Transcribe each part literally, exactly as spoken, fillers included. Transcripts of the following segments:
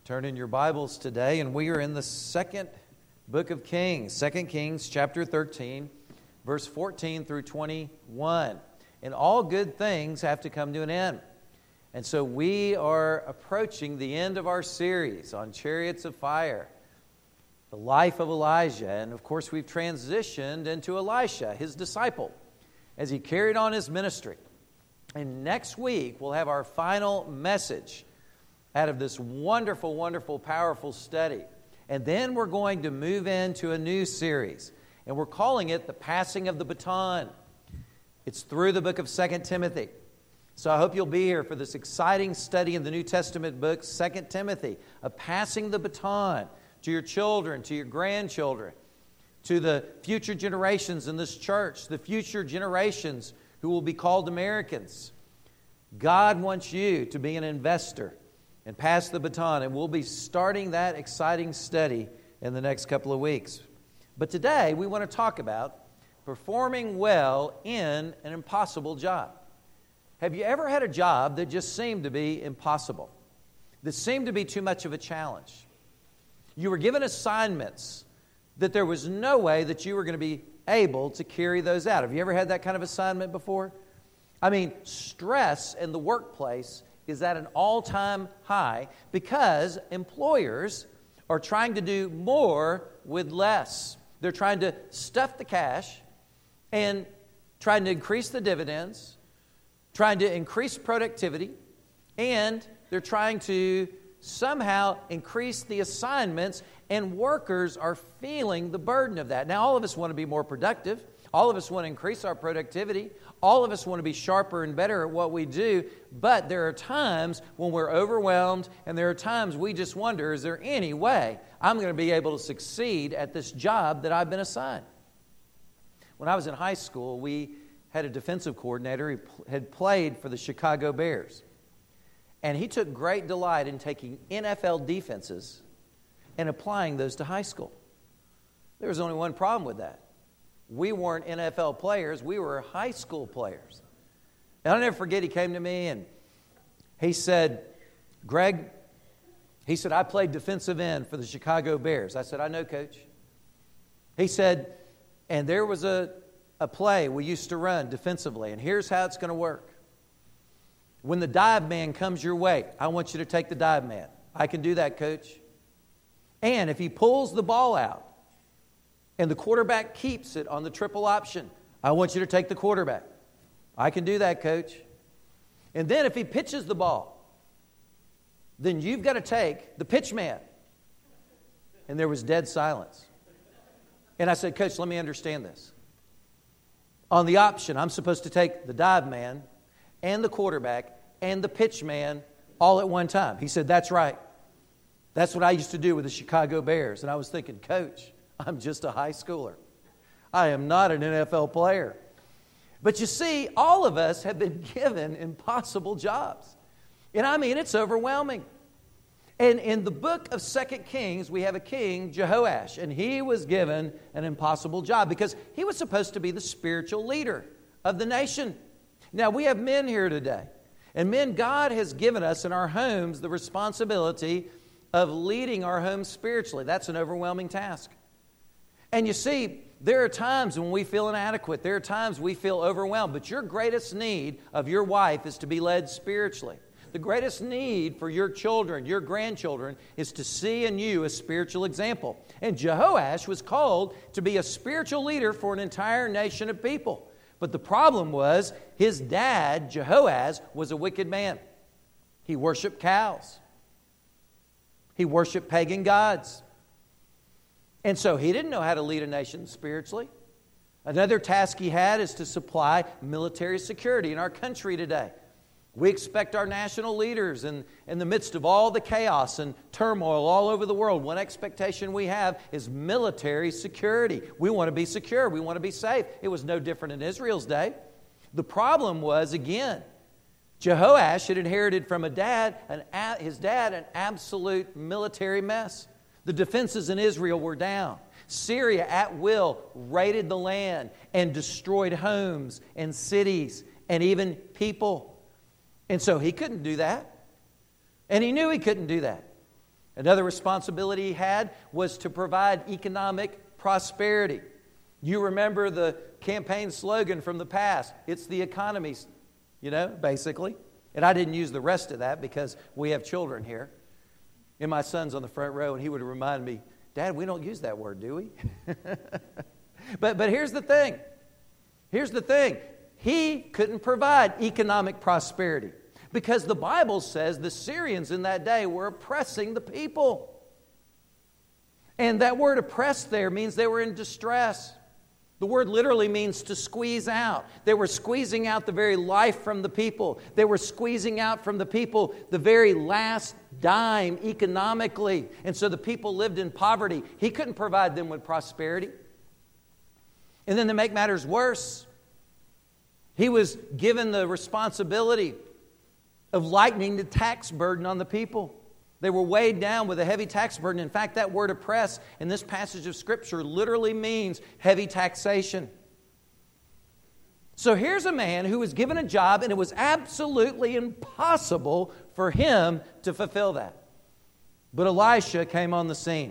Turn in your Bibles today, and we are in the second book of Kings, Second Kings chapter thirteen, verse fourteen through twenty-one. And all good things have to come to an end. And so we are approaching the end of our series on Chariots of Fire, the life of Elijah. And of course, we've transitioned into Elisha, his disciple, as he carried on his ministry. And next week, we'll have our final message out of this wonderful, wonderful, powerful study. And then we're going to move into a new series. And we're calling it The Passing of the Baton. It's through the book of Second Timothy. So I hope you'll be here for this exciting study in the New Testament book, Second Timothy, of passing the baton to your children, to your grandchildren, to the future generations in this church, the future generations who will be called Americans. God wants you to be an investor and pass the baton, and we'll be starting that exciting study in the next couple of weeks. But today, we want to talk about performing well in an impossible job. Have you ever had a job that just seemed to be impossible? That seemed to be too much of a challenge? You were given assignments that there was no way that you were going to be able to carry those out. Have you ever had that kind of assignment before? I mean, stress in the workplace is at an all-time high because employers are trying to do more with less. They're trying to stuff the cash and trying to increase the dividends, trying to increase productivity, and they're trying to somehow increase the assignments, and workers are feeling the burden of that. Now, all of us want to be more productive. All of us want to increase our productivity. All of us want to be sharper and better at what we do, but there are times when we're overwhelmed, and there are times we just wonder, is there any way I'm going to be able to succeed at this job that I've been assigned? When I was in high school, we had a defensive coordinator who had played for the Chicago Bears, and he took great delight in taking N F L defenses and applying those to high school. There was only one problem with that. We weren't N F L players. We were high school players. And I'll never forget, he came to me and he said, Greg, he said, I played defensive end for the Chicago Bears. I said, I know, Coach. He said, and there was a, a play we used to run defensively, and here's how it's going to work. When the dive man comes your way, I want you to take the dive man. I can do that, Coach. And if he pulls the ball out, and the quarterback keeps it on the triple option, I want you to take the quarterback. I can do that, Coach. And then if he pitches the ball, then you've got to take the pitch man. And there was dead silence. And I said, Coach, let me understand this. On the option, I'm supposed to take the dive man and the quarterback and the pitch man all at one time. He said, that's right. That's what I used to do with the Chicago Bears. And I was thinking, Coach, I'm just a high schooler. I am not an N F L player. But you see, all of us have been given impossible jobs. And I mean, it's overwhelming. And in the book of Second Kings, we have a king, Jehoash, and he was given an impossible job because he was supposed to be the spiritual leader of the nation. Now, we have men here today. And men, God has given us in our homes the responsibility of leading our homes spiritually. That's an overwhelming task. And you see, there are times when we feel inadequate. There are times we feel overwhelmed. But your greatest need of your wife is to be led spiritually. The greatest need for your children, your grandchildren, is to see in you a spiritual example. And Jehoash was called to be a spiritual leader for an entire nation of people. But the problem was his dad, Jehoaz, was a wicked man. He worshiped cows. He worshiped pagan gods. And so he didn't know how to lead a nation spiritually. Another task he had is to supply military security in our country today. We expect our national leaders in, in the midst of all the chaos and turmoil all over the world. One expectation we have is military security. We want to be secure. We want to be safe. It was no different in Israel's day. The problem was, again, Jehoash had inherited from a dad, an, his dad, an absolute military mess. The defenses in Israel were down. Syria at will raided the land and destroyed homes and cities and even people. And so he couldn't do that. And he knew he couldn't do that. Another responsibility he had was to provide economic prosperity. You remember the campaign slogan from the past, it's the economy, you know, basically. And I didn't use the rest of that because we have children here. And my son's on the front row, and he would remind me, Dad, we don't use that word, do we? but, but here's the thing. Here's the thing. He couldn't provide economic prosperity because the Bible says the Syrians in that day were oppressing the people. And that word oppress there means they were in distress. The word literally means to squeeze out. They were squeezing out the very life from the people. They were squeezing out from the people the very last dime economically. And so the people lived in poverty. He couldn't provide them with prosperity. And then to make matters worse, he was given the responsibility of lightening the tax burden on the people. They were weighed down with a heavy tax burden. In fact, that word oppress in this passage of Scripture literally means heavy taxation. So here's a man who was given a job, and it was absolutely impossible for him to fulfill that. But Elisha came on the scene.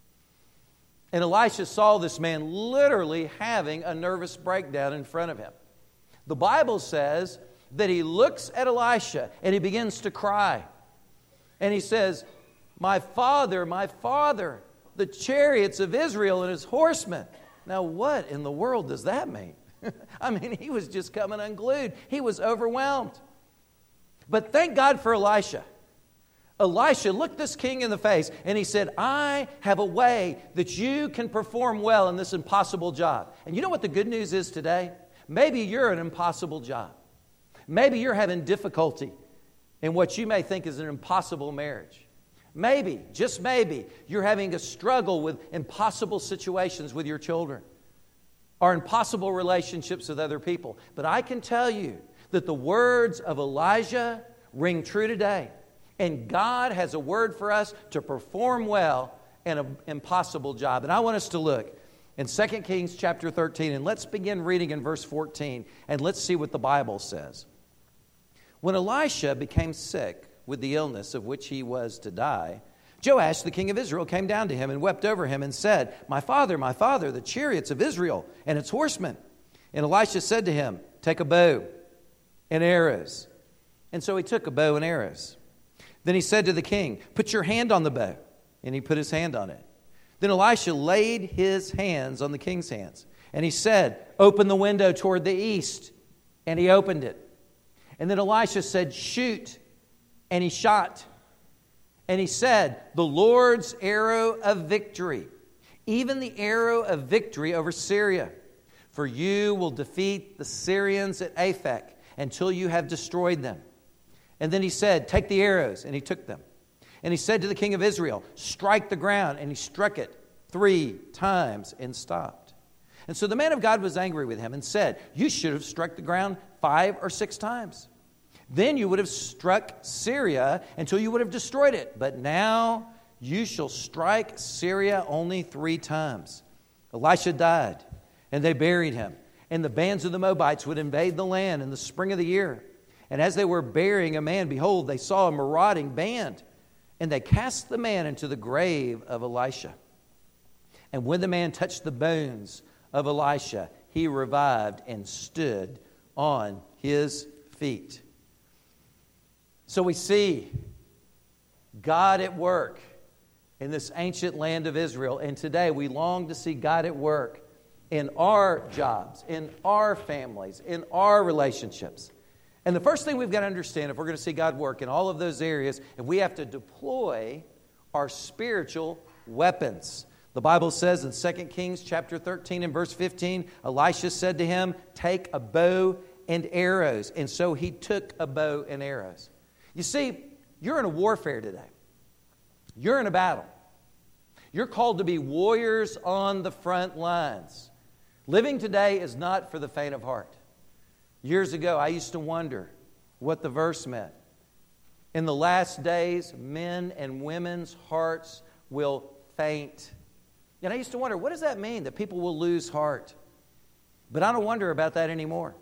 And Elisha saw this man literally having a nervous breakdown in front of him. The Bible says that he looks at Elisha and he begins to cry. And he says, my father, my father, the chariots of Israel and his horsemen. Now, what in the world does that mean? I mean, he was just coming unglued. He was overwhelmed. But thank God for Elisha. Elisha looked this king in the face and he said, I have a way that you can perform well in this impossible job. And you know what the good news is today? Maybe you're an impossible job. Maybe you're having difficulty in what you may think is an impossible marriage. Maybe, just maybe, you're having a struggle with impossible situations with your children or impossible relationships with other people. But I can tell you that the words of Elijah ring true today. And God has a word for us to perform well in an impossible job. And I want us to look in Second Kings chapter thirteen, and let's begin reading in verse fourteen, and let's see what the Bible says. When Elisha became sick with the illness of which he was to die, Joash, the king of Israel, came down to him and wept over him and said, my father, my father, the chariots of Israel and its horsemen. And Elisha said to him, take a bow and arrows. And so he took a bow and arrows. Then he said to the king, put your hand on the bow. And he put his hand on it. Then Elisha laid his hands on the king's hands. And he said, open the window toward the east. And he opened it. And then Elisha said, shoot. And he shot. And he said, the Lord's arrow of victory, even the arrow of victory over Syria. For you will defeat the Syrians at Aphek until you have destroyed them. And then he said, take the arrows. And he took them. And he said to the king of Israel, strike the ground. And he struck it three times and stopped. And so the man of God was angry with him and said, you should have struck the ground five or six times. Then you would have struck Syria until you would have destroyed it. But now you shall strike Syria only three times. Elisha died, and they buried him. And the bands of the Moabites would invade the land in the spring of the year. And as they were burying a man, behold, they saw a marauding band. And they cast the man into the grave of Elisha. And when the man touched the bones of Elisha, he revived and stood on his feet. So we see God at work in this ancient land of Israel. And today we long to see God at work in our jobs, in our families, in our relationships. And the first thing we've got to understand, if we're going to see God work in all of those areas, and we have to deploy our spiritual weapons. The Bible says in Second Kings chapter thirteen and verse fifteen, Elisha said to him, take a bow and arrows. And so he took a bow and arrows. You see, you're in a warfare today. You're in a battle. You're called to be warriors on the front lines. Living today is not for the faint of heart. Years ago, I used to wonder what the verse meant. In the last days, men and women's hearts will faint. And I used to wonder, what does that mean, that people will lose heart? But I don't wonder about that anymore.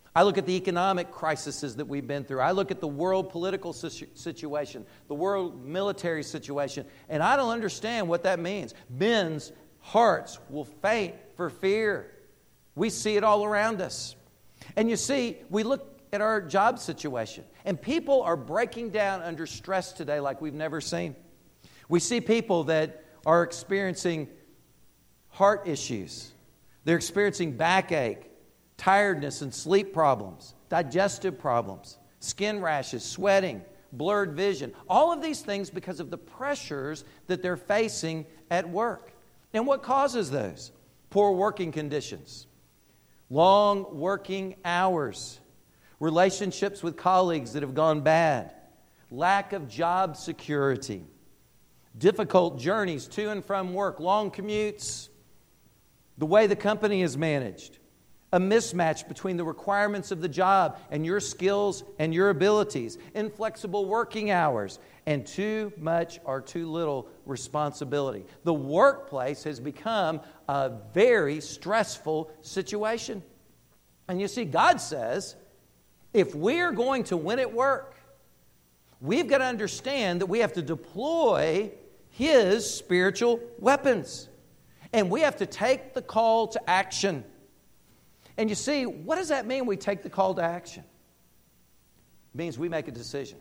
I look at the economic crises that we've been through. I look at the world political situation, the world military situation, and I don't understand what that means. Men's hearts will faint for fear. We see it all around us. And you see, we look at our job situation, and people are breaking down under stress today like we've never seen. We see people that are experiencing heart issues. They're experiencing backache, tiredness and sleep problems, digestive problems, skin rashes, sweating, blurred vision. All of these things because of the pressures that they're facing at work. And what causes those? Poor working conditions, long working hours, relationships with colleagues that have gone bad, lack of job security, difficult journeys to and from work, long commutes, the way the company is managed, a mismatch between the requirements of the job and your skills and your abilities, inflexible working hours, and too much or too little responsibility. The workplace has become a very stressful situation. And you see, God says, if we're going to win at work, we've got to understand that we have to deploy His spiritual weapons. And we have to take the call to action. And you see, what does that mean, we take the call to action? It means we make a decision.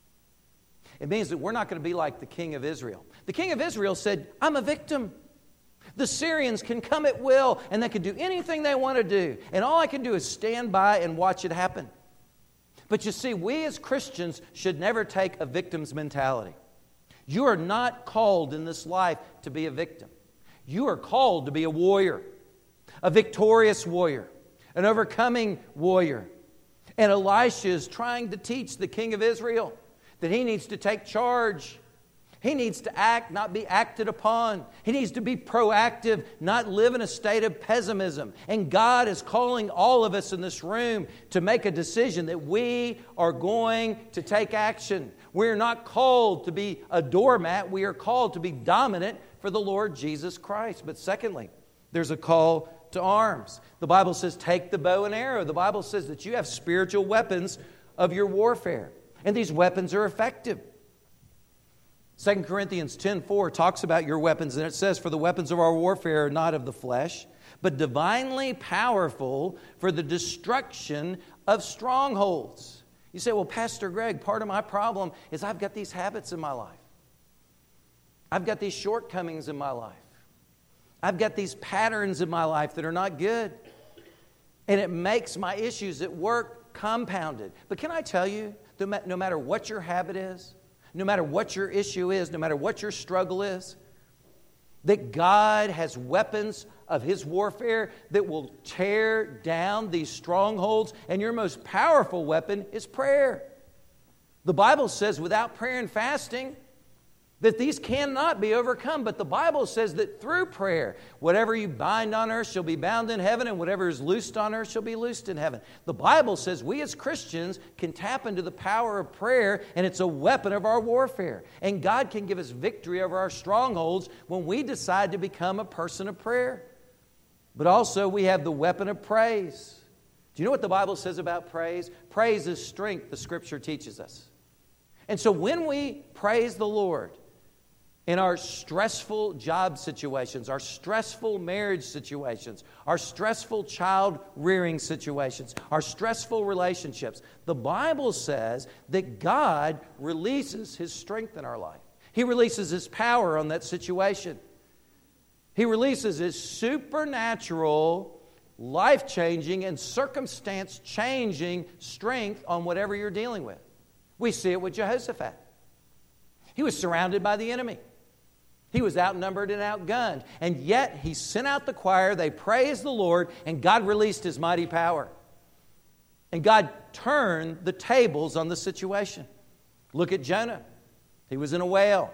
It means that we're not going to be like the king of Israel. The king of Israel said, I'm a victim. The Syrians can come at will, and they can do anything they want to do. And all I can do is stand by and watch it happen. But you see, we as Christians should never take a victim's mentality. You are not called in this life to be a victim. You are called to be a warrior, a victorious warrior, an overcoming warrior. And Elisha is trying to teach the king of Israel that he needs to take charge. He needs to act, not be acted upon. He needs to be proactive, not live in a state of pessimism. And God is calling all of us in this room to make a decision that we are going to take action. We're not called to be a doormat. We are called to be dominant for the Lord Jesus Christ. But secondly, there's a call to arms. The Bible says, take the bow and arrow. The Bible says that you have spiritual weapons of your warfare. And these weapons are effective. Second Corinthians ten four talks about your weapons, and it says, for the weapons of our warfare are not of the flesh, but divinely powerful for the destruction of strongholds. You say, well, Pastor Greg, part of my problem is I've got these habits in my life. I've got these shortcomings in my life. I've got these patterns in my life that are not good. And it makes my issues at work compounded. But can I tell you, no matter what your habit is, no matter what your issue is, no matter what your struggle is, that God has weapons of His warfare that will tear down these strongholds. And your most powerful weapon is prayer. The Bible says without prayer and fasting, that these cannot be overcome. But the Bible says that through prayer, whatever you bind on earth shall be bound in heaven, and whatever is loosed on earth shall be loosed in heaven. The Bible says we as Christians can tap into the power of prayer, and it's a weapon of our warfare. And God can give us victory over our strongholds when we decide to become a person of prayer. But also we have the weapon of praise. Do you know what the Bible says about praise? Praise is strength, the Scripture teaches us. And so when we praise the Lord, in our stressful job situations, our stressful marriage situations, our stressful child rearing situations, our stressful relationships, the Bible says that God releases His strength in our life. He releases His power on that situation. He releases His supernatural, life-changing, and circumstance-changing strength on whatever you're dealing with. We see it with Jehoshaphat. He was surrounded by the enemy. He was outnumbered and outgunned. And yet He sent out the choir, they praised the Lord, and God released His mighty power. And God turned the tables on the situation. Look at Jonah. He was in a whale.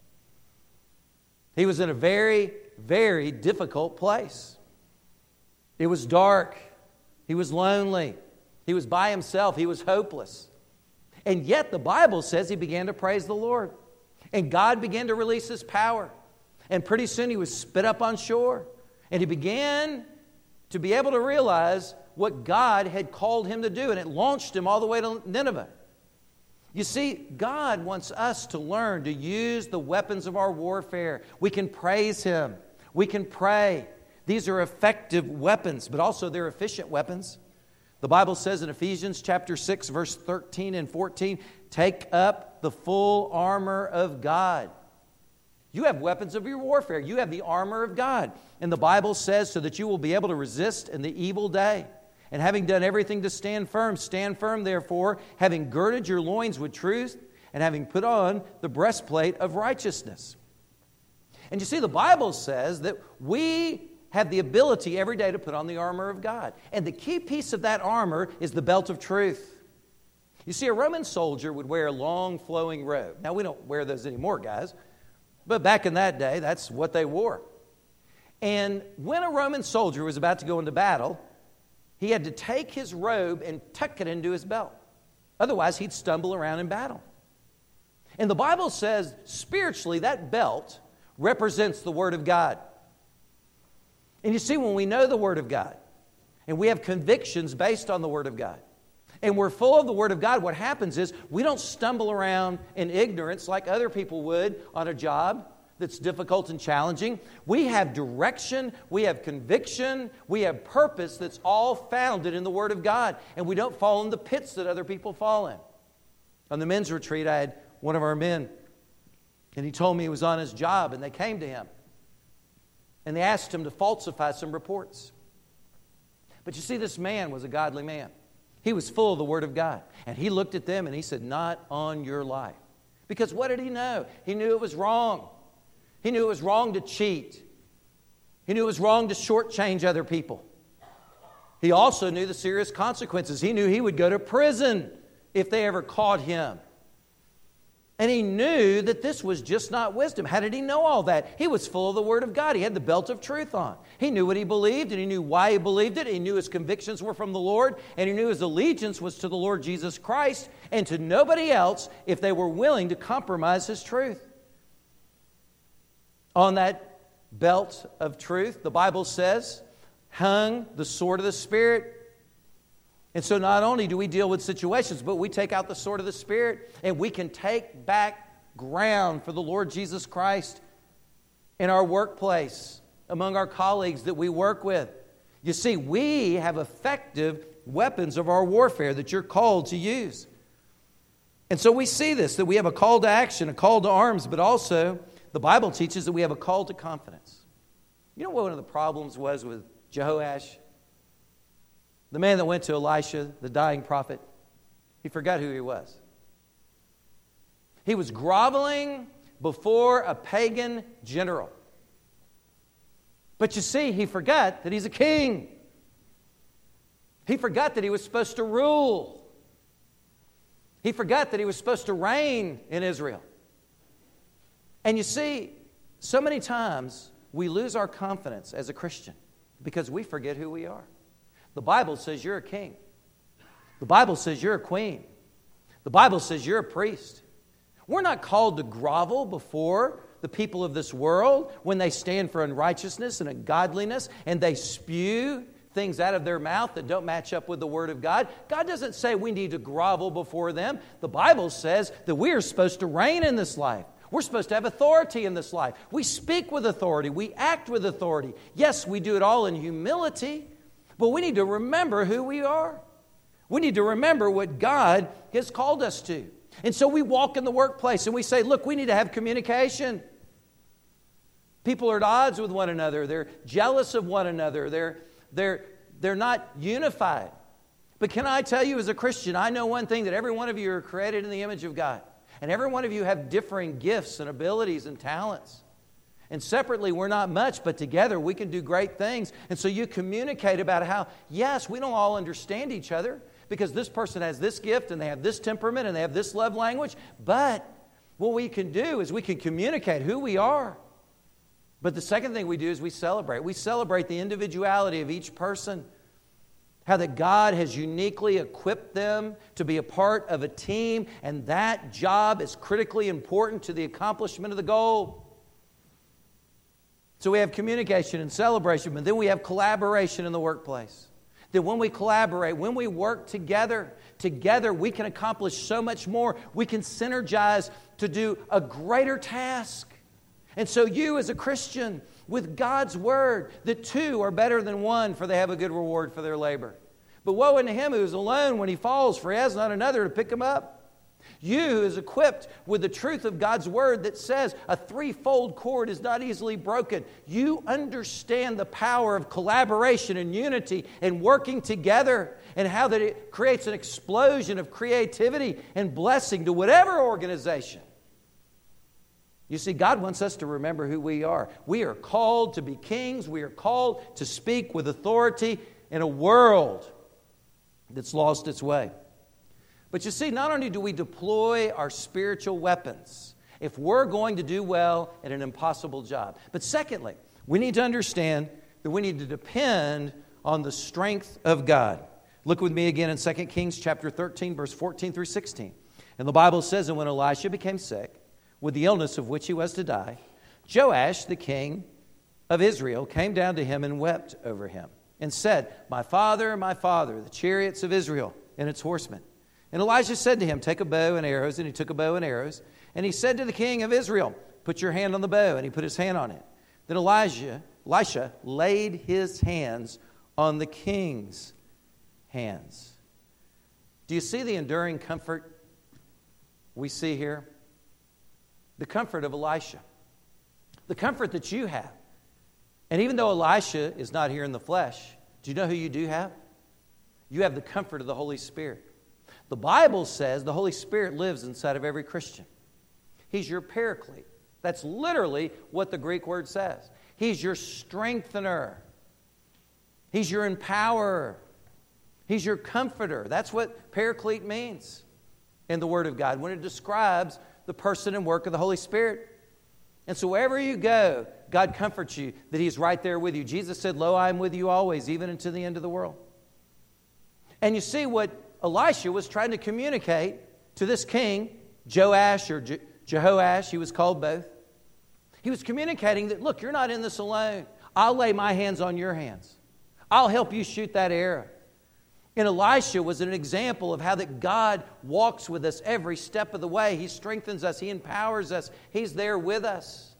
He was in a very, very difficult place. It was dark. He was lonely. He was by himself. He was hopeless. And yet the Bible says he began to praise the Lord. And God began to release His power. And pretty soon he was spit up on shore. And he began to be able to realize what God had called him to do, and it launched him all the way to Nineveh. You see, God wants us to learn to use the weapons of our warfare. We can praise Him. We can pray. These are effective weapons, but also they're efficient weapons. The Bible says in Ephesians chapter six, verse thirteen and fourteen, take up the full armor of God. You have weapons of your warfare. You have the armor of God. And the Bible says so that you will be able to resist in the evil day. And having done everything to stand firm, stand firm therefore, having girded your loins with truth, and having put on the breastplate of righteousness. And you see, the Bible says that we have the ability every day to put on the armor of God. And the key piece of that armor is the belt of truth. You see, a Roman soldier would wear a long flowing robe. Now, we don't wear those anymore, guys. But back in that day, that's what they wore. And when a Roman soldier was about to go into battle, he had to take his robe and tuck it into his belt. Otherwise, he'd stumble around in battle. And the Bible says, spiritually, that belt represents the Word of God. And you see, when we know the Word of God, and we have convictions based on the Word of God, and we're full of the Word of God, what happens is we don't stumble around in ignorance like other people would on a job that's difficult and challenging. We have direction, we have conviction, we have purpose that's all founded in the Word of God. And we don't fall in the pits that other people fall in. On the men's retreat, I had one of our men, and he told me he was on his job, and they came to him. And they asked him to falsify some reports. But you see, this man was a godly man. He was full of the Word of God. And he looked at them and he said, not on your life. Because what did he know? He knew it was wrong. He knew it was wrong to cheat. He knew it was wrong to shortchange other people. He also knew the serious consequences. He knew he would go to prison if they ever caught him. And he knew that this was just not wisdom. How did he know all that? He was full of the Word of God. He had the belt of truth on. He knew what he believed, and he knew why he believed it. He knew his convictions were from the Lord, and he knew his allegiance was to the Lord Jesus Christ and to nobody else if they were willing to compromise his truth. On that belt of truth, the Bible says, hung the sword of the Spirit. And so not only do we deal with situations, but we take out the sword of the Spirit and we can take back ground for the Lord Jesus Christ in our workplace, among our colleagues that we work with. You see, we have effective weapons of our warfare that you're called to use. And so we see this, that we have a call to action, a call to arms, but also the Bible teaches that we have a call to confidence. You know what one of the problems was with Jehoash? The man that went to Elisha, the dying prophet, he forgot who he was. He was groveling before a pagan general. But you see, he forgot that he's a king. He forgot that he was supposed to rule. He forgot that he was supposed to reign in Israel. And you see, so many times we lose our confidence as a Christian because we forget who we are. The Bible says you're a king. The Bible says you're a queen. The Bible says you're a priest. We're not called to grovel before the people of this world when they stand for unrighteousness and ungodliness and they spew things out of their mouth that don't match up with the Word of God. God doesn't say we need to grovel before them. The Bible says that we are supposed to reign in this life. We're supposed to have authority in this life. We speak with authority. We act with authority. Yes, we do it all in humility. But we need to remember who we are. We need to remember what God has called us to. And so we walk in the workplace and we say, look, we need to have communication. People are at odds with one another. They're jealous of one another. They're, they're, they're not unified. But can I tell you as a Christian, I know one thing, that every one of you are created in the image of God. And every one of you have differing gifts and abilities and talents. And separately, we're not much, but together we can do great things. And so you communicate about how, yes, we don't all understand each other because this person has this gift and they have this temperament and they have this love language. But what we can do is we can communicate who we are. But the second thing we do is we celebrate. We celebrate the individuality of each person. How that God has uniquely equipped them to be a part of a team, and that job is critically important to the accomplishment of the goal. So we have communication and celebration, but then we have collaboration in the workplace. That when we collaborate, when we work together, together we can accomplish so much more. We can synergize to do a greater task. And so you as a Christian, with God's Word, the two are better than one, for they have a good reward for their labor. But woe unto him who is alone when he falls, for he has not another to pick him up. You who is equipped with the truth of God's Word that says a threefold cord is not easily broken. You understand the power of collaboration and unity and working together, and how that it creates an explosion of creativity and blessing to whatever organization. You see, God wants us to remember who we are. We are called to be kings. We are called to speak with authority in a world that's lost its way. But you see, not only do we deploy our spiritual weapons if we're going to do well in an impossible job, but secondly, we need to understand that we need to depend on the strength of God. Look with me again in Second Kings chapter thirteen, verse fourteen through sixteen. And the Bible says, and when Elisha became sick, with the illness of which he was to die, Joash, the king of Israel, came down to him and wept over him, and said, My father, my father, the chariots of Israel and its horsemen. And Elijah said to him, Take a bow and arrows. And he took a bow and arrows. And he said to the king of Israel, Put your hand on the bow. And he put his hand on it. Then Elijah, Elisha laid his hands on the king's hands. Do you see the enduring comfort we see here? The comfort of Elisha. The comfort that you have. And even though Elisha is not here in the flesh, do you know who you do have? You have the comfort of the Holy Spirit. The Bible says the Holy Spirit lives inside of every Christian. He's your paraclete. That's literally what the Greek word says. He's your strengthener. He's your empowerer. He's your comforter. That's what paraclete means in the Word of God when it describes the person and work of the Holy Spirit. And so wherever you go, God comforts you that He's right there with you. Jesus said, Lo, I am with you always, even unto the end of the world. And you see what Elisha was trying to communicate to this king, Joash or Je- Jehoash, he was called both. He was communicating that, look, you're not in this alone. I'll lay my hands on your hands. I'll help you shoot that arrow. And Elisha was an example of how that God walks with us every step of the way. He strengthens us. He empowers us. He's there with us.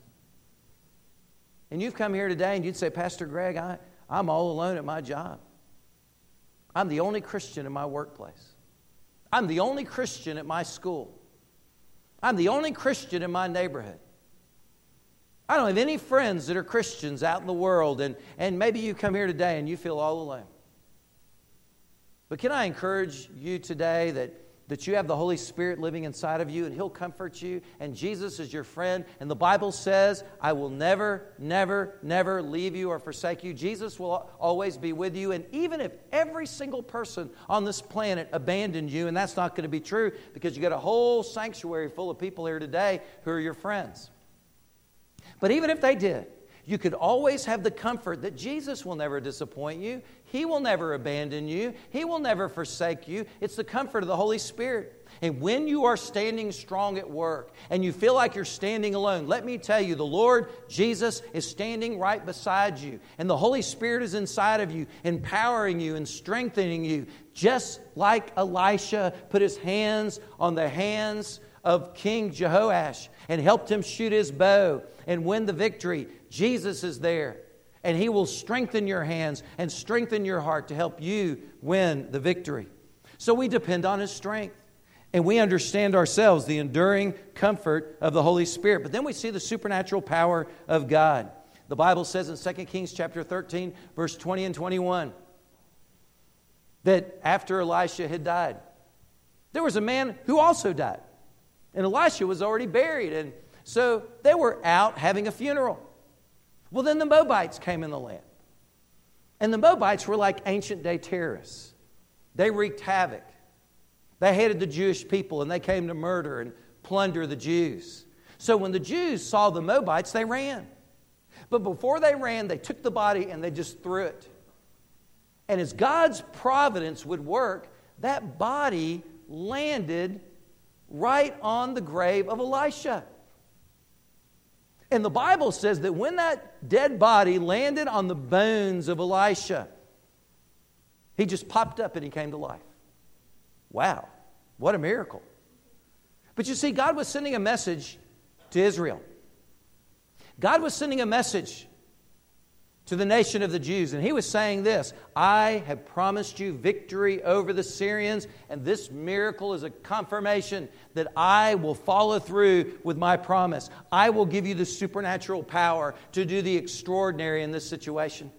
And you've come here today and you'd say, Pastor Greg, I, I'm all alone at my job. I'm the only Christian in my workplace. I'm the only Christian at my school. I'm the only Christian in my neighborhood. I don't have any friends that are Christians out in the world, and, and maybe you come here today and you feel all alone. But can I encourage you today that, that you have the Holy Spirit living inside of you, and He'll comfort you, and Jesus is your friend, and the Bible says, I will never, never, never leave you or forsake you. Jesus will always be with you, and even if every single person on this planet abandoned you, and that's not going to be true because you got a whole sanctuary full of people here today who are your friends. But even if they did, you could always have the comfort that Jesus will never disappoint you. He will never abandon you. He will never forsake you. It's the comfort of the Holy Spirit. And when you are standing strong at work and you feel like you're standing alone, let me tell you, the Lord Jesus is standing right beside you. And the Holy Spirit is inside of you, empowering you and strengthening you. Just like Elisha put his hands on the hands of King Jehoash and helped him shoot his bow and win the victory. Jesus is there, and He will strengthen your hands and strengthen your heart to help you win the victory. So we depend on His strength, and we understand ourselves the enduring comfort of the Holy Spirit. But then we see the supernatural power of God. The Bible says in Second Kings chapter thirteen, verse twenty and twenty-one, that after Elisha had died, there was a man who also died. And Elisha was already buried, and so they were out having a funeral. Well, then the Moabites came in the land. And the Moabites were like ancient day terrorists. They wreaked havoc. They hated the Jewish people, and they came to murder and plunder the Jews. So when the Jews saw the Moabites, they ran. But before they ran, they took the body and they just threw it. And as God's providence would work, that body landed right on the grave of Elisha. And the Bible says that when that dead body landed on the bones of Elisha, He just popped up and he came to life. Wow, what a miracle. But you see, God was sending a message to Israel. God was sending a message to the nation of the Jews. And he was saying this: I have promised you victory over the Syrians, and this miracle is a confirmation that I will follow through with my promise. I will give you the supernatural power to do the extraordinary in this situation.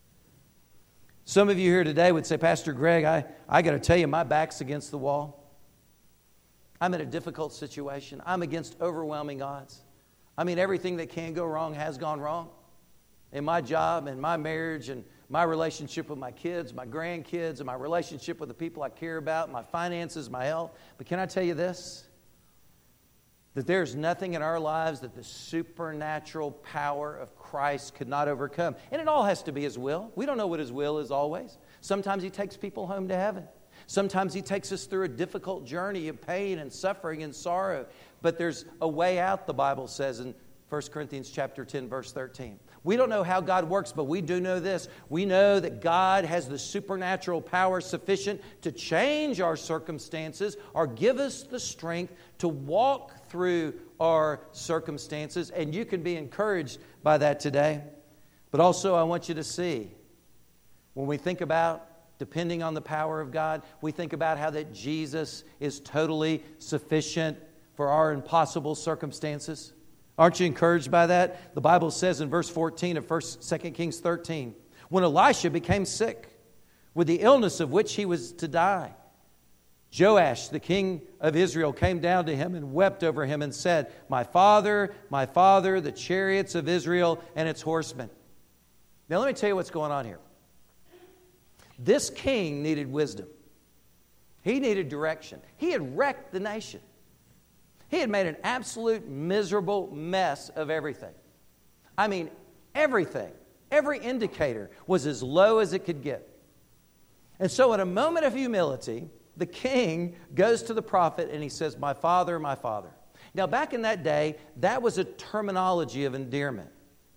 Some of you here today would say, Pastor Greg, I, I got to tell you, my back's against the wall. I'm in a difficult situation. I'm against overwhelming odds. I mean, everything that can go wrong has gone wrong. In my job, in my marriage, and my relationship with my kids, my grandkids, and my relationship with the people I care about, my finances, my health. But can I tell you this? That there's nothing in our lives that the supernatural power of Christ could not overcome. And it all has to be His will. We don't know what His will is always. Sometimes He takes people home to heaven. Sometimes He takes us through a difficult journey of pain and suffering and sorrow. But there's a way out, the Bible says in First Corinthians chapter ten, verse thirteen. We don't know how God works, but we do know this. We know that God has the supernatural power sufficient to change our circumstances or give us the strength to walk through our circumstances. And you can be encouraged by that today. But also I want you to see, when we think about depending on the power of God, we think about how that Jesus is totally sufficient for our impossible circumstances. Aren't you encouraged by that? The Bible says in verse fourteen of First, Second Kings thirteen, when Elisha became sick with the illness of which he was to die, Joash, the king of Israel, came down to him and wept over him and said, my father, my father, the chariots of Israel and its horsemen. Now let me tell you what's going on here. This king needed wisdom. He needed direction. He had wrecked the nation. He had made an absolute miserable mess of everything. I mean, everything, every indicator was as low as it could get. And so in a moment of humility, the king goes to the prophet and he says, my father, my father. Now back in that day, that was a terminology of endearment.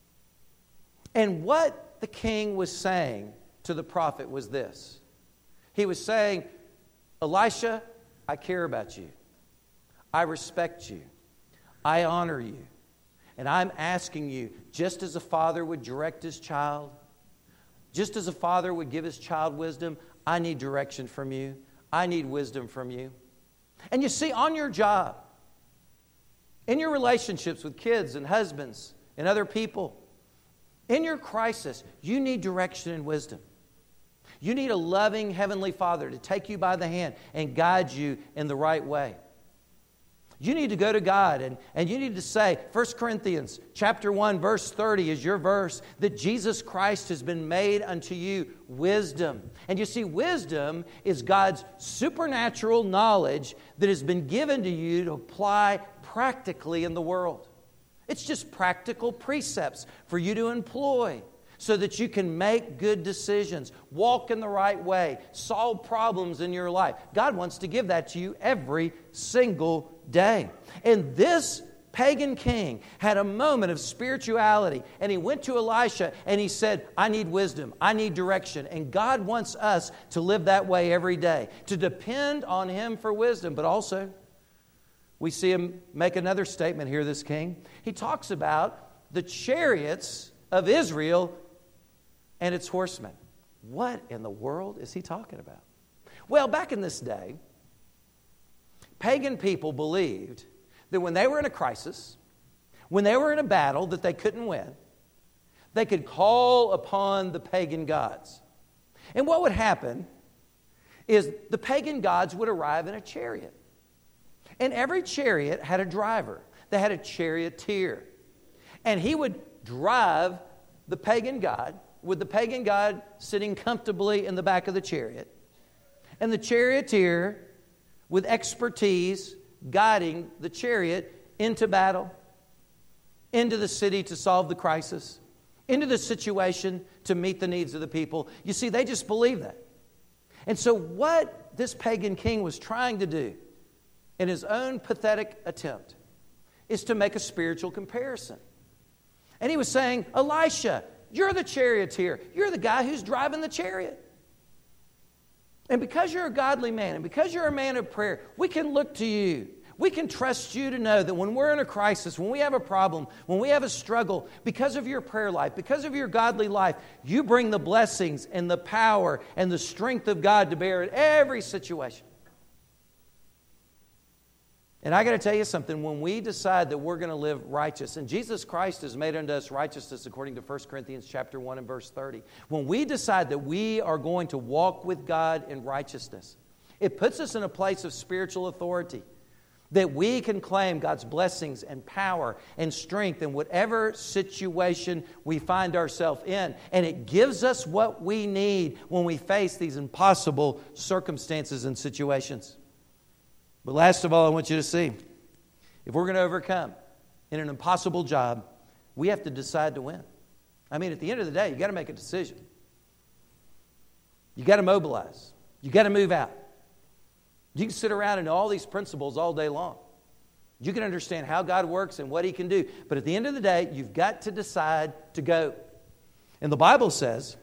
And what the king was saying to the prophet was this. He was saying, Elisha, I care about you. I respect you. I honor you. And I'm asking you, just as a father would direct his child, just as a father would give his child wisdom, I need direction from you. I need wisdom from you. And you see, on your job, in your relationships with kids and husbands and other people, in your crisis, you need direction and wisdom. You need a loving Heavenly Father to take you by the hand and guide you in the right way. You need to go to God and, and you need to say, First Corinthians chapter one, verse thirty is your verse, that Jesus Christ has been made unto you wisdom. And you see, wisdom is God's supernatural knowledge that has been given to you to apply practically in the world. It's just practical precepts for you to employ so that you can make good decisions, walk in the right way, solve problems in your life. God wants to give that to you every single day. And this pagan king had a moment of spirituality, and he went to Elisha and he said, I need wisdom, I need direction. And God wants us to live that way every day, to depend on Him for wisdom. But also, we see him make another statement here, this king. He talks about the chariots of Israel and its horsemen. What in the world is he talking about? Well, back in this day, pagan people believed that when they were in a crisis, when they were in a battle that they couldn't win, they could call upon the pagan gods. And what would happen is the pagan gods would arrive in a chariot. And every chariot had a driver. They had a charioteer. And he would drive the pagan god, with the pagan god sitting comfortably in the back of the chariot. And the charioteer, with expertise, guiding the chariot into battle, into the city to solve the crisis, into the situation to meet the needs of the people. You see, they just believed that. And so what this pagan king was trying to do in his own pathetic attempt is to make a spiritual comparison. And he was saying, Elisha, you're the charioteer. You're the guy who's driving the chariot. And because you're a godly man, and because you're a man of prayer, we can look to you. We can trust you to know that when we're in a crisis, when we have a problem, when we have a struggle, because of your prayer life, because of your godly life, you bring the blessings and the power and the strength of God to bear in every situation. And I got to tell you something, when we decide that we're going to live righteous, and Jesus Christ has made unto us righteousness according to First Corinthians chapter one and verse thirty. When we decide that we are going to walk with God in righteousness, it puts us in a place of spiritual authority, that we can claim God's blessings and power and strength in whatever situation we find ourselves in. And it gives us what we need when we face these impossible circumstances and situations. But last of all, I want you to see, if we're going to overcome in an impossible job, we have to decide to win. I mean, at the end of the day, you got to make a decision. You got to mobilize. You got to move out. You can sit around and know all these principles all day long. You can understand how God works and what He can do. But at the end of the day, you've got to decide to go. And the Bible says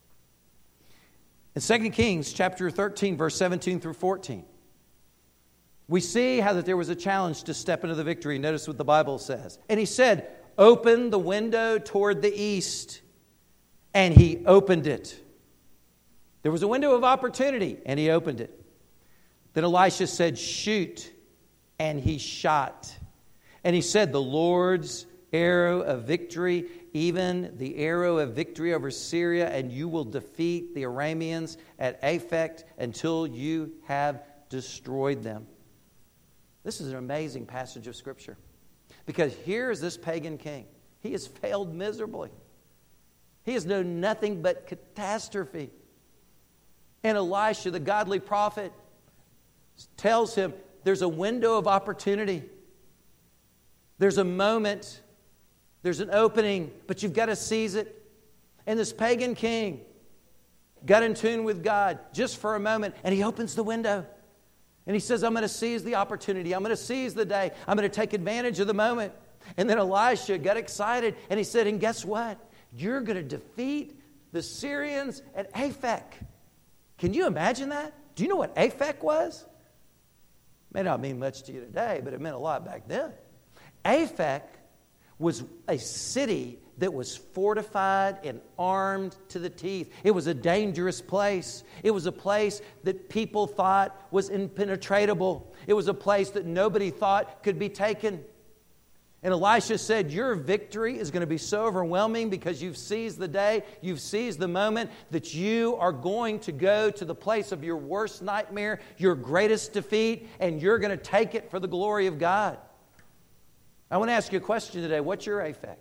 in Second Kings chapter thirteen, verse seventeen through fourteen, we see how that there was a challenge to step into the victory. Notice what the Bible says. And he said, "Open the window toward the east." And he opened it. There was a window of opportunity, and he opened it. Then Elisha said, "Shoot." And he shot. And he said, "The Lord's arrow of victory, even the arrow of victory over Syria, and you will defeat the Arameans at Aphek until you have destroyed them." This is an amazing passage of Scripture. Because here is this pagan king. He has failed miserably. He has known nothing but catastrophe. And Elisha, the godly prophet, tells him there's a window of opportunity. There's a moment. There's an opening, but you've got to seize it. And this pagan king got in tune with God just for a moment, and he opens the window. And he says, "I'm going to seize the opportunity. I'm going to seize the day. I'm going to take advantage of the moment." And then Elisha got excited, and he said, "And guess what? You're going to defeat the Syrians at Aphek." Can you imagine that? Do you know what Aphek was? May not mean much to you today, but it meant a lot back then. Aphek was a city that was fortified and armed to the teeth. It was a dangerous place. It was a place that people thought was impenetrable. It was a place that nobody thought could be taken. And Elisha said, your victory is going to be so overwhelming because you've seized the day, you've seized the moment, that you are going to go to the place of your worst nightmare, your greatest defeat, and you're going to take it for the glory of God. I want to ask you a question today. What's your Aphek?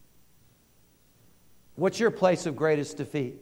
What's your place of greatest defeat?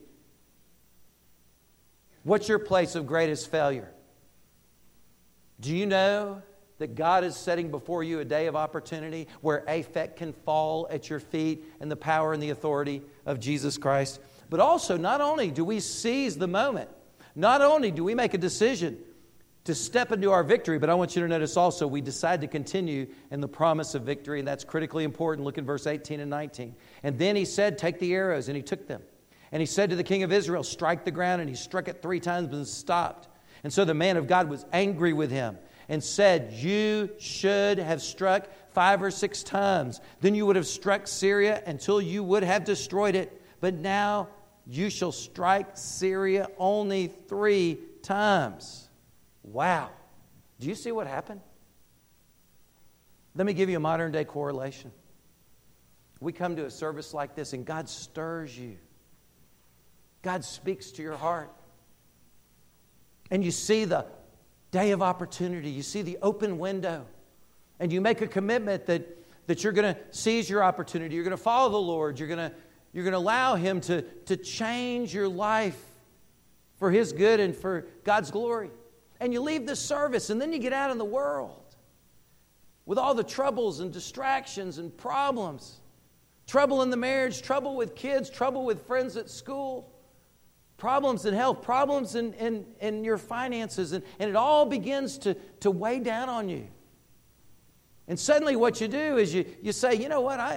What's your place of greatest failure? Do you know that God is setting before you a day of opportunity where Aphek can fall at your feet in the power and the authority of Jesus Christ? But also, not only do we seize the moment, not only do we make a decision to step into our victory, but I want you to notice also we decide to continue in the promise of victory, and that's critically important. Look at verse eighteen and nineteen. And then he said, take the arrows, and he took them. And he said to the king of Israel, strike the ground, and he struck it three times and stopped. And so the man of God was angry with him and said, you should have struck five or six times. Then you would have struck Syria until you would have destroyed it. But now you shall strike Syria only three times. Wow. Do you see what happened? Let me give you a modern day correlation. We come to a service like this and God stirs you. God speaks to your heart. And you see the day of opportunity. You see the open window. And you make a commitment that, that you're going to seize your opportunity. You're going to follow the Lord. You're going to, you're going to allow Him to, to change your life for His good and for God's glory. And you leave this service and then you get out in the world with all the troubles and distractions and problems. Trouble in the marriage, trouble with kids, trouble with friends at school. Problems in health, problems in, in, in your finances, and, and it all begins to, to weigh down on you. And suddenly what you do is you, you say, you know what, I,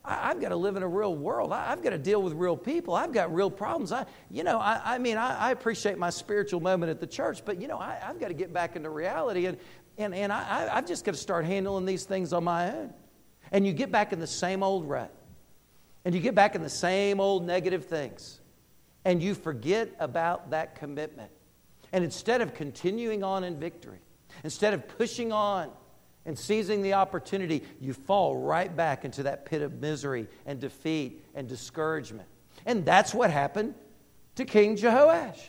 I, I've got to live in a real world. I, I've got to deal with real people. I've got real problems. I, you know, I, I mean, I, I appreciate my spiritual moment at the church, but, you know, I, I've got to get back into reality, and, and, and I, I've just got to start handling these things on my own. And you get back in the same old rut, and you get back in the same old negative things, and you forget about that commitment. And instead of continuing on in victory, instead of pushing on and seizing the opportunity, you fall right back into that pit of misery and defeat and discouragement. And that's what happened to King Jehoash.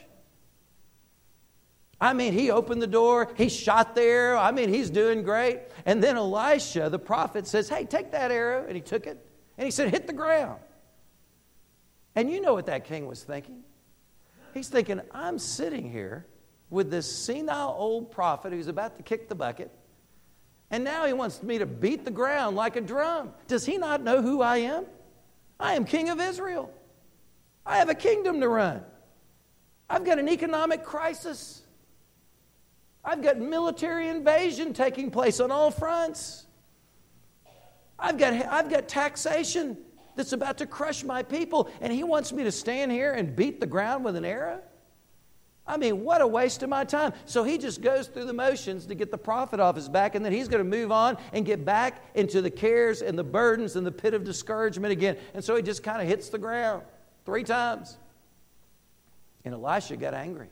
I mean, he opened the door, he shot there, I mean, he's doing great. And then Elisha, the prophet, says, hey, take that arrow. And he took it, and he said, hit the ground. And you know what that king was thinking. He's thinking, I'm sitting here with this senile old prophet who's about to kick the bucket, and now he wants me to beat the ground like a drum. Does he not know who I am? I am king of Israel. I have a kingdom to run. I've got an economic crisis. I've got military invasion taking place on all fronts. I've got, I've got taxation that's about to crush my people, and he wants me to stand here and beat the ground with an arrow? I mean, what a waste of my time. So he just goes through the motions to get the prophet off his back, and then he's going to move on and get back into the cares and the burdens and the pit of discouragement again. And so he just kind of hits the ground three times. And Elisha got angry.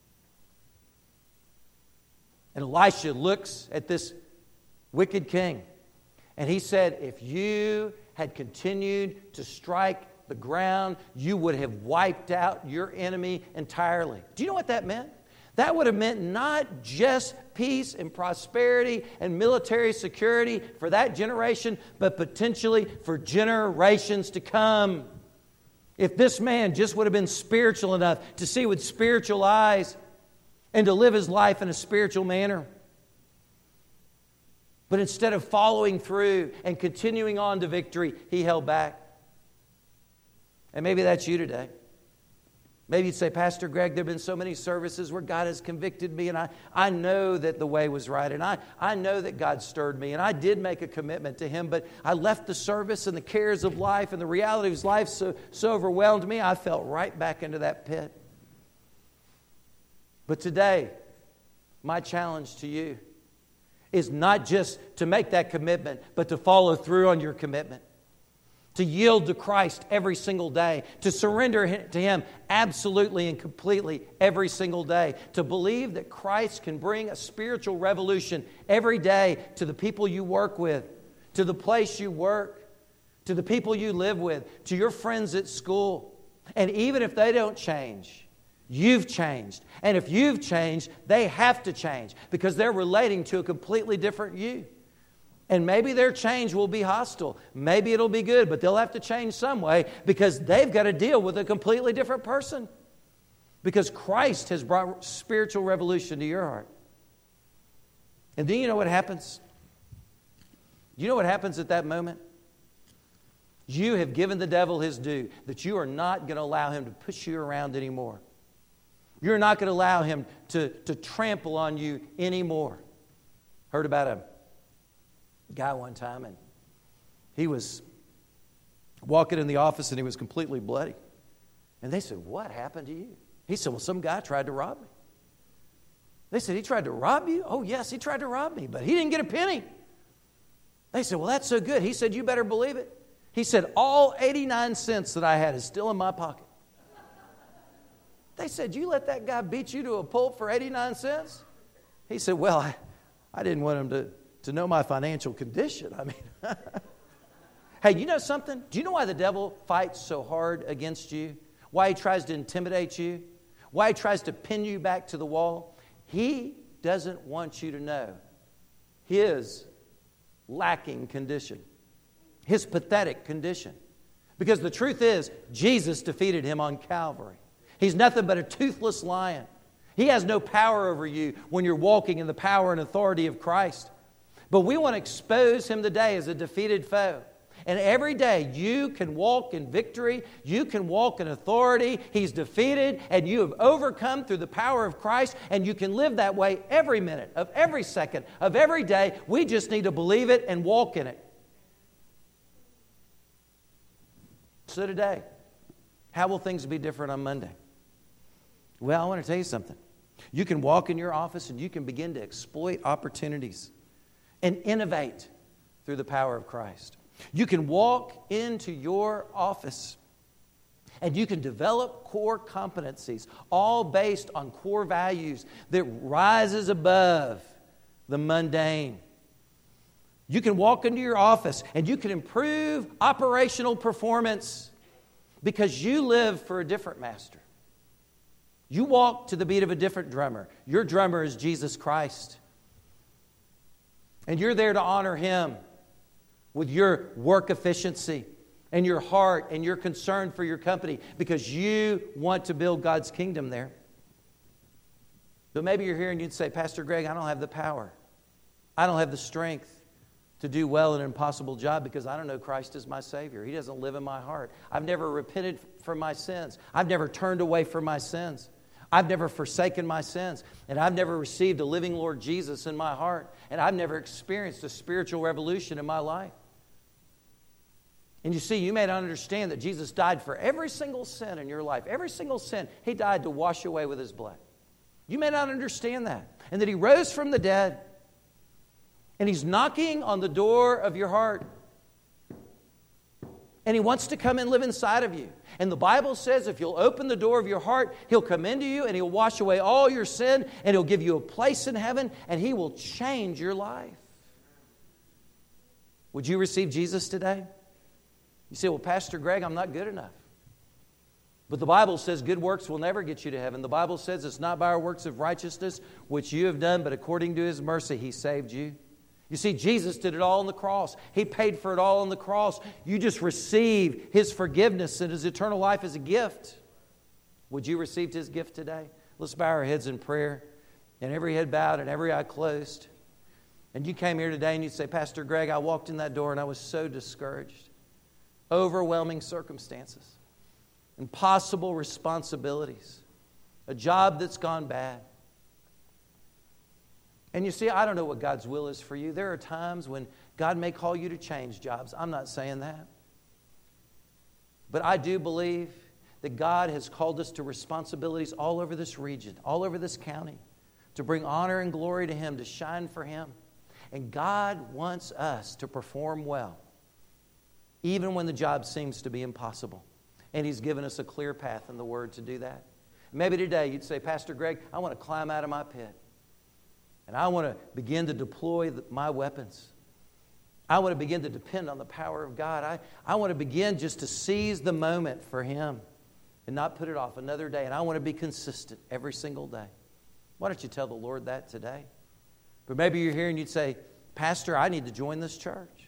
And Elisha looks at this wicked king, and he said, if you had continued to strike the ground, you would have wiped out your enemy entirely. Do you know what that meant? That would have meant not just peace and prosperity and military security for that generation, but potentially for generations to come. If this man just would have been spiritual enough to see with spiritual eyes and to live his life in a spiritual manner. But instead of following through and continuing on to victory, he held back. And maybe that's you today. Maybe you'd say, Pastor Greg, there have been so many services where God has convicted me, and I, I know that the way was right, and I, I know that God stirred me, and I did make a commitment to Him, but I left the service and the cares of life and the reality of His life so, so overwhelmed me, I fell right back into that pit. But today, my challenge to you is not just to make that commitment, but to follow through on your commitment. To yield to Christ every single day. To surrender to Him absolutely and completely every single day. To believe that Christ can bring a spiritual revolution every day to the people you work with, to the place you work, to the people you live with, to your friends at school. And even if they don't change, you've changed. And if you've changed, they have to change because they're relating to a completely different you. And maybe their change will be hostile. Maybe it'll be good, but they'll have to change some way because they've got to deal with a completely different person. Because Christ has brought spiritual revolution to your heart. And then you know what happens? You know what happens at that moment? You have given the devil his due, that you are not going to allow him to push you around anymore. You're not going to allow him to, to trample on you anymore. Heard about a guy one time, and he was walking in the office and he was completely bloody. And they said, what happened to you? He said, well, some guy tried to rob me. They said, he tried to rob you? Oh, yes, he tried to rob me, but he didn't get a penny. They said, well, that's so good. He said, you better believe it. He said, all eighty-nine cents that I had is still in my pocket. They said, you let that guy beat you to a pulp for eighty-nine cents? He said, well, I, I didn't want him to to know my financial condition. I mean, hey, you know something? Do you know why the devil fights so hard against you? Why he tries to intimidate you? Why he tries to pin you back to the wall? He doesn't want you to know his lacking condition, his pathetic condition. Because the truth is, Jesus defeated him on Calvary. He's nothing but a toothless lion. He has no power over you when you're walking in the power and authority of Christ. But we want to expose him today as a defeated foe. And every day you can walk in victory. You can walk in authority. He's defeated and you have overcome through the power of Christ. And you can live that way every minute of every second of every day. We just need to believe it and walk in it. So today, how will things be different on Monday? Well, I want to tell you something. You can walk in your office and you can begin to exploit opportunities and innovate through the power of Christ. You can walk into your office and you can develop core competencies, all based on core values that rises above the mundane. You can walk into your office and you can improve operational performance because you live for a different master. You walk to the beat of a different drummer. Your drummer is Jesus Christ. And you're there to honor Him with your work efficiency and your heart and your concern for your company because you want to build God's kingdom there. But maybe you're here and you'd say, Pastor Greg, I don't have the power. I don't have the strength to do well in an impossible job because I don't know Christ as my Savior. He doesn't live in my heart. I've never repented from my sins. I've never turned away from my sins. I've never forsaken my sins. And I've never received a living Lord Jesus in my heart. And I've never experienced a spiritual revolution in my life. And you see, you may not understand that Jesus died for every single sin in your life. Every single sin, He died to wash away with His blood. You may not understand that. And that He rose from the dead. And He's knocking on the door of your heart. And He wants to come and live inside of you. And the Bible says if you'll open the door of your heart, He'll come into you and He'll wash away all your sin and He'll give you a place in heaven and He will change your life. Would you receive Jesus today? You say, well, Pastor Greg, I'm not good enough. But the Bible says good works will never get you to heaven. The Bible says it's not by our works of righteousness which you have done, but according to His mercy He saved you. You see, Jesus did it all on the cross. He paid for it all on the cross. You just receive His forgiveness and His eternal life as a gift. Would you receive His gift today? Let's bow our heads in prayer. And every head bowed and every eye closed. And you came here today and you say, Pastor Greg, I walked in that door and I was so discouraged. Overwhelming circumstances. Impossible responsibilities. A job that's gone bad. And you see, I don't know what God's will is for you. There are times when God may call you to change jobs. I'm not saying that. But I do believe that God has called us to responsibilities all over this region, all over this county, to bring honor and glory to Him, to shine for Him. And God wants us to perform well, even when the job seems to be impossible. And He's given us a clear path in the Word to do that. Maybe today you'd say, Pastor Greg, I want to climb out of my pit. And I want to begin to deploy the, my weapons. I want to begin to depend on the power of God. I, I want to begin just to seize the moment for Him and not put it off another day. And I want to be consistent every single day. Why don't you tell the Lord that today? But maybe you're here and you'd say, Pastor, I need to join this church.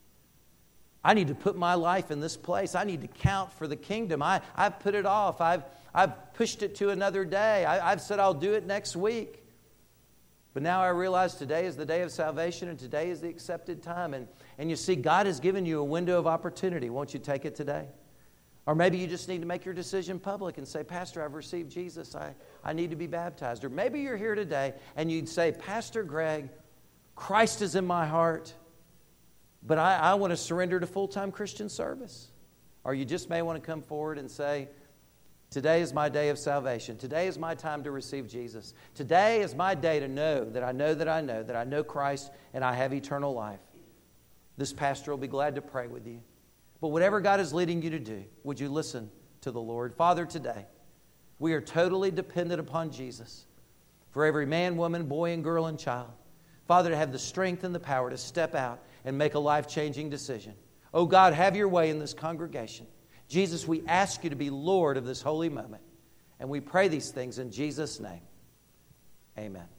I need to put my life in this place. I need to count for the kingdom. I, I've put it off. I've, I've pushed it to another day. I, I've said I'll do it next week. But now I realize today is the day of salvation and today is the accepted time. And, and you see, God has given you a window of opportunity. Won't you take it today? Or maybe you just need to make your decision public and say, Pastor, I've received Jesus. I, I need to be baptized. Or maybe you're here today and you'd say, Pastor Greg, Christ is in my heart, but I, I want to surrender to full-time Christian service. Or you just may want to come forward and say, today is my day of salvation. Today is my time to receive Jesus. Today is my day to know that I know that I know that I know Christ and I have eternal life. This pastor will be glad to pray with you. But whatever God is leading you to do, would you listen to the Lord? Father, today, we are totally dependent upon Jesus for every man, woman, boy, and girl, and child. Father, to have the strength and the power to step out and make a life-changing decision. Oh God, have your way in this congregation. Jesus, we ask you to be Lord of this holy moment. And we pray these things in Jesus' name. Amen.